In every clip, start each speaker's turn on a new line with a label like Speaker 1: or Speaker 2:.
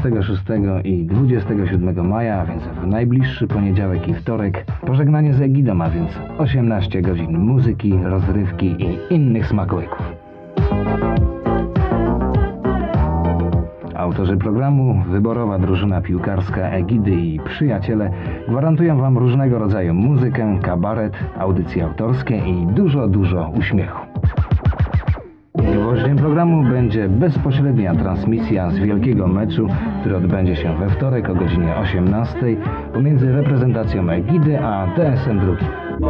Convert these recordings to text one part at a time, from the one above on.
Speaker 1: 26 i 27 maja, a więc w najbliższy poniedziałek i wtorek, pożegnanie z Egidą, a więc 18 godzin muzyki, rozrywki i innych smakołyków. Autorzy programu, wyborowa drużyna piłkarska Egidy i przyjaciele gwarantują Wam różnego rodzaju muzykę, kabaret, audycje autorskie i dużo uśmiechu. Gwoździem programu będzie bezpośrednia transmisja z wielkiego meczu, który odbędzie się we wtorek o godzinie 18 pomiędzy reprezentacją Egidy a TSM Drugim.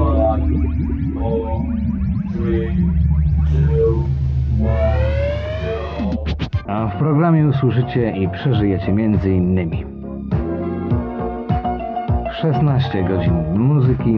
Speaker 1: A w programie usłyszycie i przeżyjecie m.in. 16 godzin muzyki,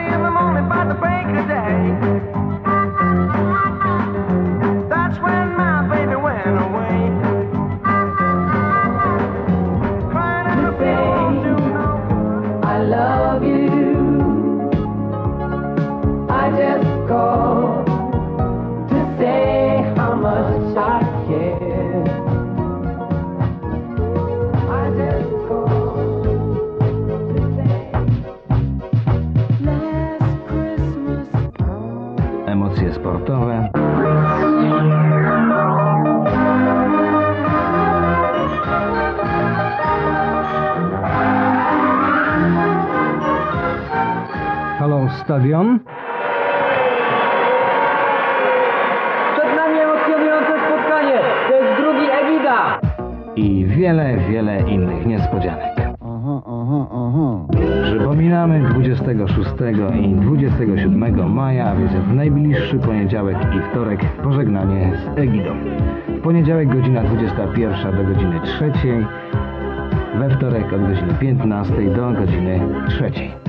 Speaker 1: emocje sportowe, Halo Stadion.
Speaker 2: Przed nami emocjonujące spotkanie. To jest drugi Egida.
Speaker 1: I wiele innych niespodzianek. Przypominamy 26 i 27 maja, a więc w najbliższy poniedziałek i wtorek pożegnanie z Egidą. W poniedziałek godzina 21 do godziny 3, we wtorek od godziny 15 do godziny 3.